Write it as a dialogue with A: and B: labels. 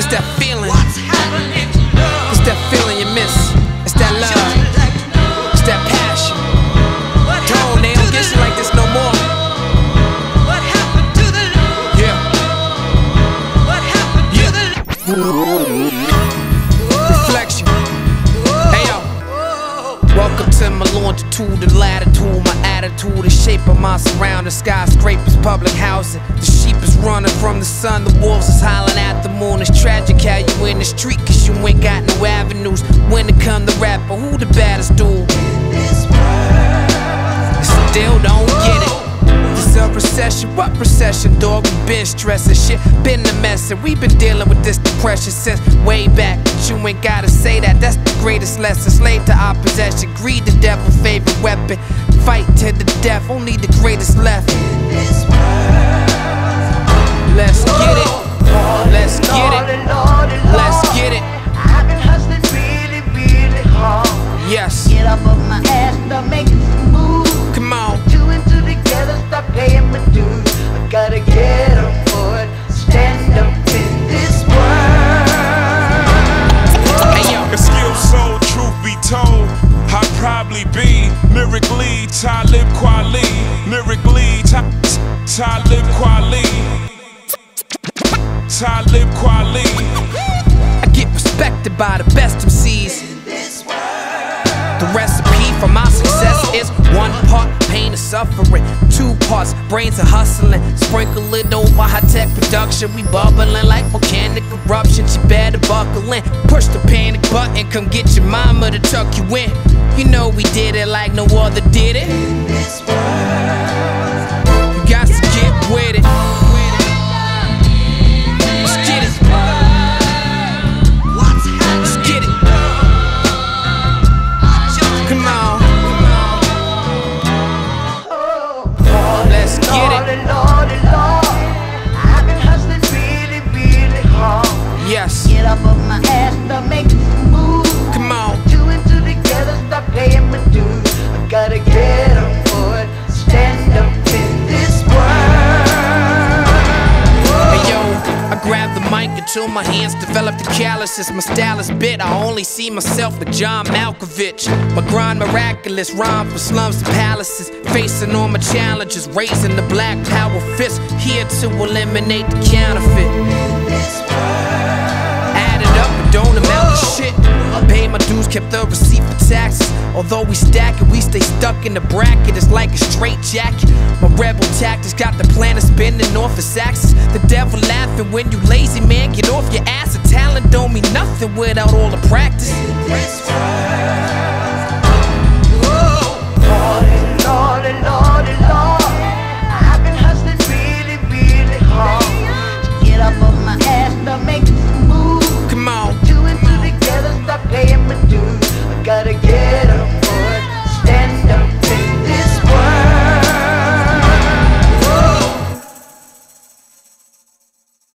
A: It's that feeling. It's that feeling you miss. It's that love. It's that passion. Tone, they don't get shit like this no more. Yeah. Reflection. Hey yo. Welcome to my longitude and latitude. My attitude is shaping my surroundings. Skyscrapers, public housing. The sheep is running from the sun. The wolves is howling at the moon. It's tragic how you in the street, cause you ain't got no avenues. When it come to rapper, who the baddest dude? Still don't get it. This a recession, what recession, dog? We been stressing shit, been a mess, and we been dealing with this depression since way back. But you ain't gotta say that, that's the greatest lesson. Slave to our possession, greed the devil's favorite weapon. Fight to the death, only the greatest left. Let's get it, let's get it, let's get it.
B: I've been hustling really, really hard.
A: Yes,
B: Get up on my ass, start making some moves.
A: come on.
B: Two and two together, start paying my dues. I gotta get up for it, stand up in this world.
A: Hey yo,
C: If skill soul, truth be told, I'd probably be lyrically Talib Kweli. Lyrically Talib Kweli. Talib Kweli.
A: I get respected by the best MCs. The recipe for my success is 1 part pain and suffering, 2 parts brains are hustling. Sprinkle it over high-tech production. We bubbling like volcanic eruption. You better buckle in. Push the panic button. Come get your mama to tuck you in. You know we did it like no other did it. You got to get with it. Let's get it. Let's get it. Come on. Let's get it.
B: Lord, I've been hustling really, really hard.
A: Yes.
B: Get up on my ass, start making some moves.
A: Come on.
B: Two and two together, start paying my dues. I gotta get up for it, stand up in this world.
A: Hey yo, I grab the mic until my hands develop the calluses. My style is bit, I only see myself with John Malkovich. My grind miraculous, rhyme from slums to palaces. Facing all my challenges, raising the black power fist. Here to eliminate the counterfeit. Add it up, but don't amount to shit. I paid my dues, kept the receipt for taxes. Although we stack it, we stay stuck in the bracket. It's like a straight jacket. My rebel tactics got the planet spinning off its axis. The devil laughing when you lazy, man. Get off your ass. A talent don't mean nothing without all the practice.